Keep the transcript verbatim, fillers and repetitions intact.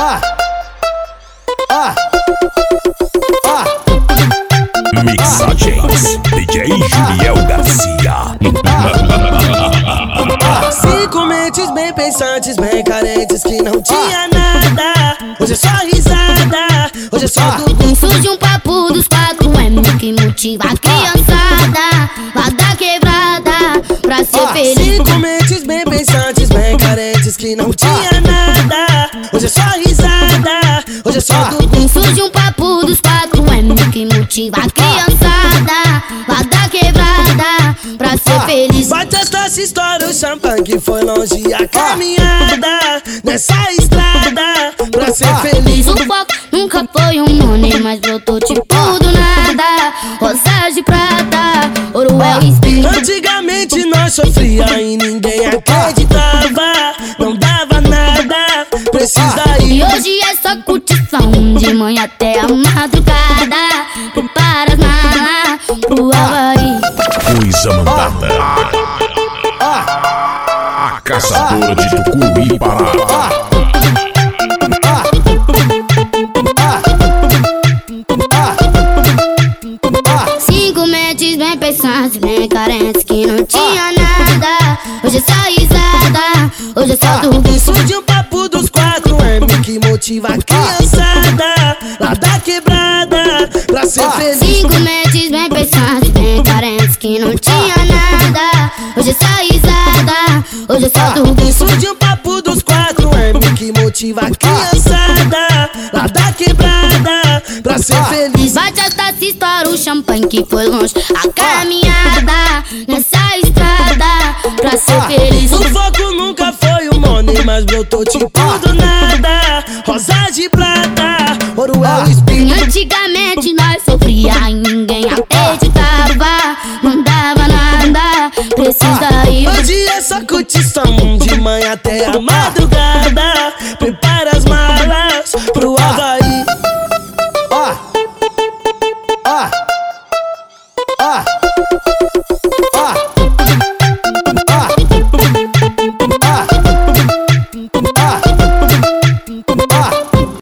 Ah, ah, ah. Mixagens D J Juliel Garcia. Cinco mentes bem pensantes, bem carentes, que não tinha nada. Hoje é só risada, hoje é só tudo. Surge um papo dos quatro M que motiva a criançada lá da quebrada pra ser feliz. Cinco mentes bem pensantes, bem carentes, que não tinha nada. Hoje é só risada, hoje é só tudo. Surge um papo dos quatro M que motiva a criançada lá da quebrada pra ser feliz. Vai testar se estoura o champanhe, que foi longe a caminhada nessa estrada pra ser feliz. O foco nunca foi um money, mas brotou tipo do nada. Rosas de prata, ouro é o espinho. Antigamente nós sofria e ninguém acreditava, não dava nada, precisa ir. E hoje é só curtição, de manhã até a madrugada. Prepara as malas pro Havaí. Coisa mandada. A caçadora de Tucuí, Pará. Cinco mentes bem pensantes, bem carentes, que não tinha nada. Hoje é só risada, hoje é só tudo. Surge um papo dos quatro M que motiva a criançada lá da quebrada pra ser feliz. Cinco mentes bem pensantes, bem carentes, que não tinha nada. Hoje é só risada, hoje é só tudo. Surge um papo dos quatro M que motiva a criançada lá da quebrada pra ser feliz. Vai testar se estoura o champanhe, que foi longe a caminhada nessa estrada pra ser feliz. O foco nunca foi o money, mas brotou tipo do nada. Rosa de prata, ouro é o espinho. Antigamente nós sofria e ninguém acreditava, não dava nada, precisa ir. Hoje é só curtição, de manhã até a madrugada. Prepara as malas pro